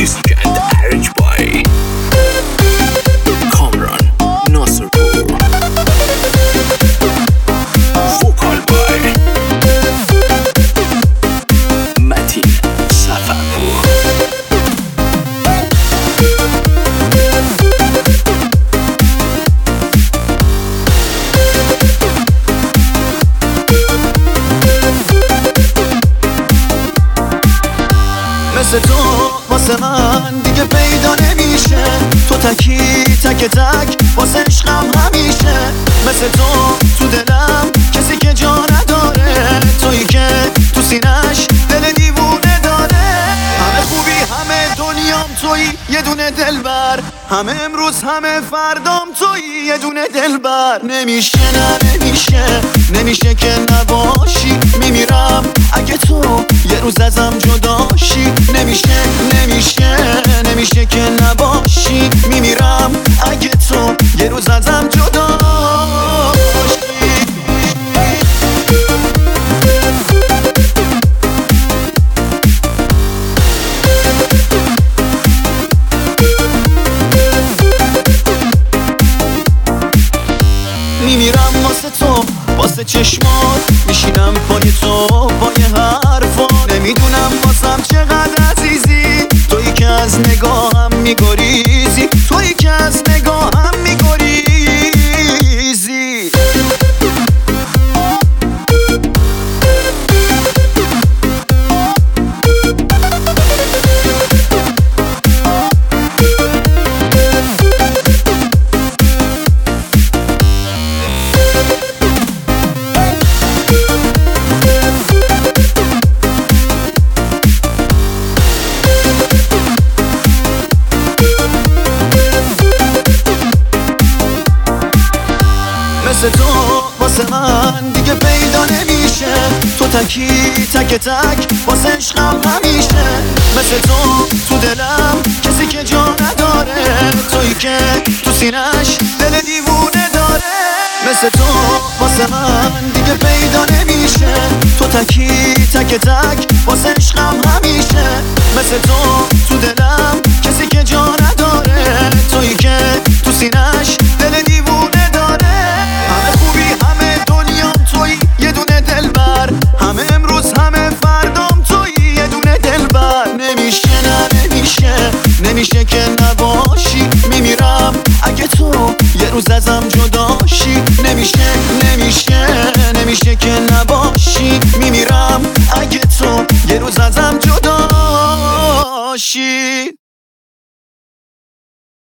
Music and arranged by Kamran Nasirpur. Vocal by Matin Safarpur. مثل تو واسه من دیگه پیدا نمیشه، تو تکی تک تک واسه عشقم همیشه. مثل تو دلم کسی که جا نداره، تویی که تو سینش دل دیوونه داره. همه خوبی همه دنیام تویی یه دونه دلبر، همه امروز همه فردام تویی یه دونه دلبر. نمیشه نه نمیشه که نباشی، میمیرم اگه تو یه روز ازم جداشی. نمیشه که نباشی، میمیرم اگه تو یه روز ازم جداشی. میمیرم واسه تو، واسه چشمات میشینم پای تو، پای حرفات. نمیدونم واسم چقدر عزیزی، تویی که از نگاهم میگریزی، تویی که از نگاهم میگریزی. مثل تو واسه من دیگه پیدا نمیشه، تو تکی تک تک واسه عشقم همیشه. مثل تو دلم کسی که جا نداره، تویی که تو سینش دل دیوونه داره. مثل تو واسه من دیگه پیدا نمیشه، تو تکی تک تک واسه عشقم همیشه. مثل تو دلم کسی که جا نداره، تویی که تو سینش دل دیوونه داره. همه خوبی همه دنیام تویی یه دونه دلبر، همه امروز همه فردام تویی یه دونه دلبر. نمیشه که نباشی، میمیرم اگه تو یه روز ازم جداشی. نمیشه که نباشی، میمیرم اگه تو یه روز ازم جداشی.